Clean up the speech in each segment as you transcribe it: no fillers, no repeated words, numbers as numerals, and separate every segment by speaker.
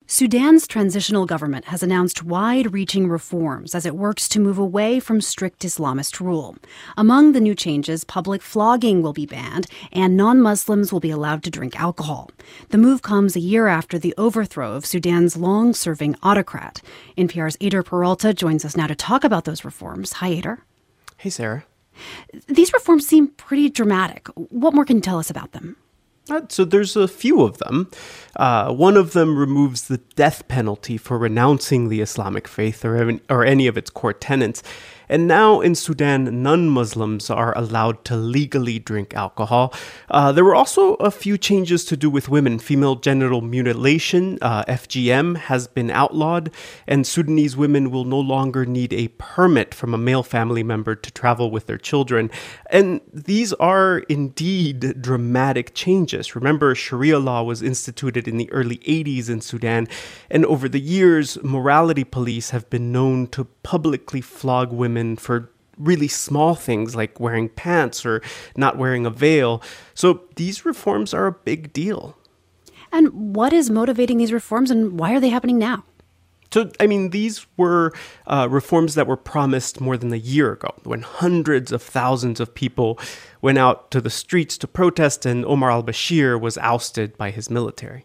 Speaker 1: Sudan's transitional government has announced wide-reaching reforms as it works to move away from strict Islamist rule. Among the new changes, public flogging will be banned and non-Muslims will be allowed to drink alcohol. The move comes a year after the overthrow of Sudan's long-serving autocrat. NPR's Ader Peralta joins us now to talk about those reforms. Hi, Ader.
Speaker 2: Hey, Sarah.
Speaker 1: These reforms seem pretty dramatic. What more can you tell us about them?
Speaker 2: So there's a few of them. One of them removes the death penalty for renouncing the Islamic faith or any of its core tenets. And now in Sudan, non-Muslims are allowed to legally drink alcohol. There were also a few changes to do with women. Female genital mutilation, FGM, has been outlawed, and Sudanese women will no longer need a permit from a male family member to travel with their children. And these are indeed dramatic changes. Remember, Sharia law was instituted in the early 80s in Sudan, and over the years, morality police have been known to publicly flog women for really small things like wearing pants or not wearing a veil. So these reforms are a big deal.
Speaker 1: And what is motivating these reforms and why are they happening now?
Speaker 2: So, these were reforms that were promised more than a year ago when hundreds of thousands of people went out to the streets to protest and Omar al-Bashir was ousted by his military.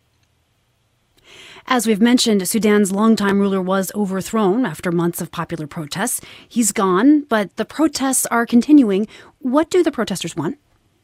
Speaker 1: As we've mentioned, Sudan's longtime ruler was overthrown after months of popular protests. He's gone, but the protests are continuing. What do the protesters want?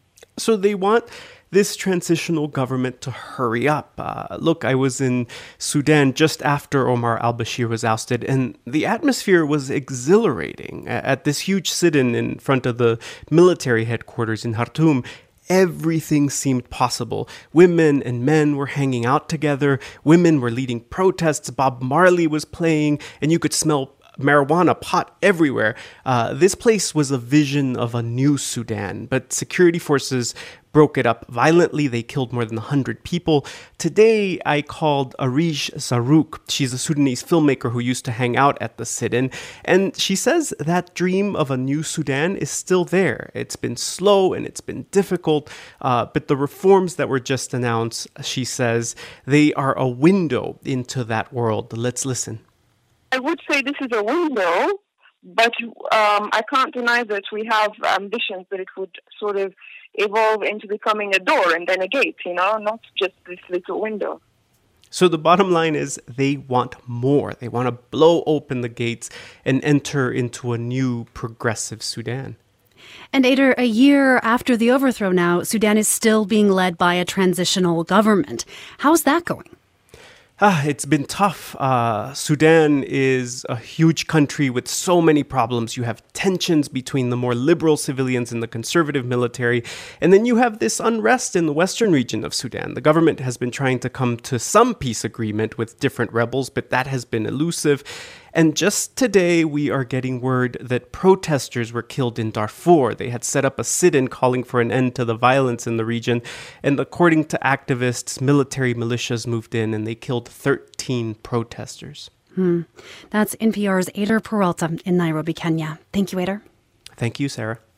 Speaker 2: So they want this transitional government to hurry up. Look, I was in Sudan just after Omar al-Bashir was ousted, and the atmosphere was exhilarating. At this huge sit-in in front of the military headquarters in Khartoum, everything seemed possible. Women and men were hanging out together. Women were leading protests. Bob Marley was playing, and you could smell marijuana pot everywhere. This place was a vision of a new Sudan, but security forces broke it up violently. They killed more than 100 people. Today, I called Arish Zarouk. She's a Sudanese filmmaker who used to hang out at the sit-in, and she says that dream of a new Sudan is still there. It's been slow and it's been difficult, but the reforms that were just announced, she says, they are a window into that world. Let's listen.
Speaker 3: I would say this is a window, but I can't deny that we have ambitions that it would sort of evolve into becoming a door and then a gate, not just this little window.
Speaker 2: So the bottom line is they want more. They want to blow open the gates and enter into a new progressive Sudan.
Speaker 1: And Ader, a year after the overthrow now, Sudan is still being led by a transitional government. How's that going?
Speaker 2: It's been tough. Sudan is a huge country with so many problems. You have tensions between the more liberal civilians and the conservative military. And then you have this unrest in the western region of Sudan. The government has been trying to come to some peace agreement with different rebels, but that has been elusive. And just today, we are getting word that protesters were killed in Darfur. They had set up a sit-in calling for an end to the violence in the region. And according to activists, military militias moved in and they killed 13 protesters.
Speaker 1: That's NPR's Ader Peralta in Nairobi, Kenya. Thank you, Ader.
Speaker 2: Thank you, Sarah.